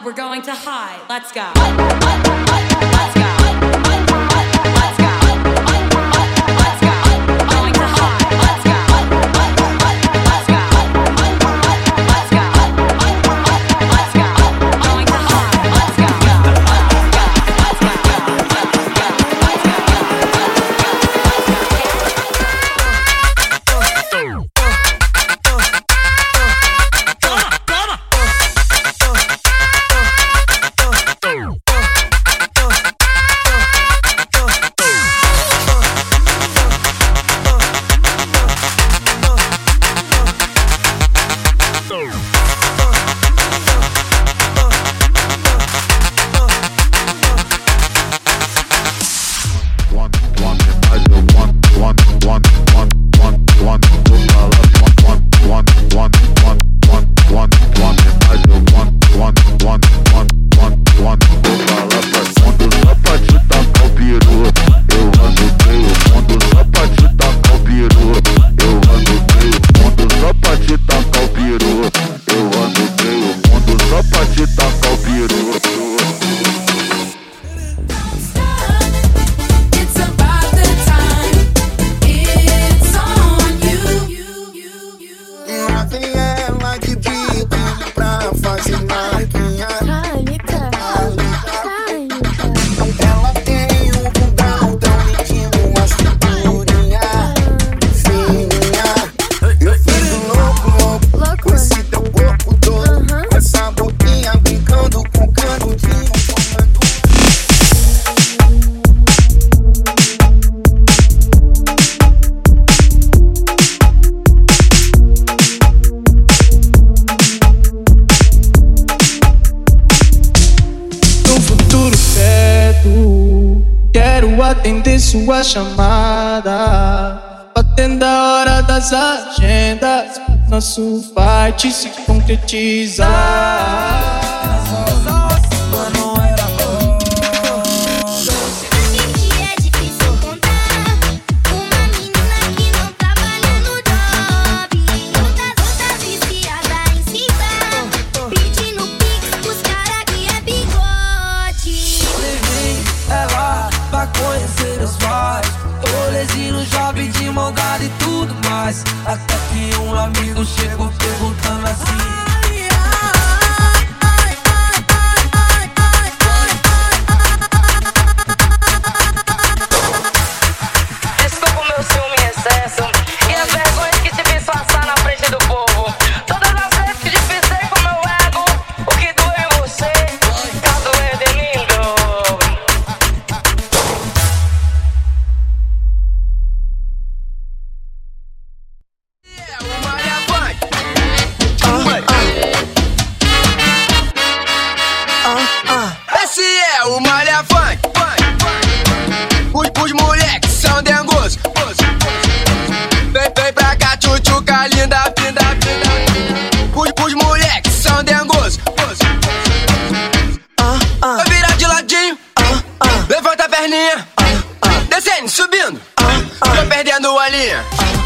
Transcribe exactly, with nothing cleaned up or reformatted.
we're going to high. Let's go. Let's go. Let's go. Let's go. Going to high. Let's go. Let's go. Let's go. Let's go. Going to high. Let's go. Let's go. Atender sua chamada, batendo a hora das agendas, nosso fight se concretizar. Jovem de mão dada e tudo mais. Até que um amigo chegou perguntando assim: desculpa o meu ciúme em excesso e as vergonhas que te fiz passar na frente do povo. Todas as vezes que te pisei com meu ego, o que doeu em você, tá doendo em mim, bro. Esse é o Malha Funk. Os, os moleques são dengosos. Vem, vem pra cá, tchutchuca linda, pinda, pinda. Os, os moleques são dengosos. Vai virar de ladinho. Levanta a perninha. Descendo, subindo. Tô perdendo a linha.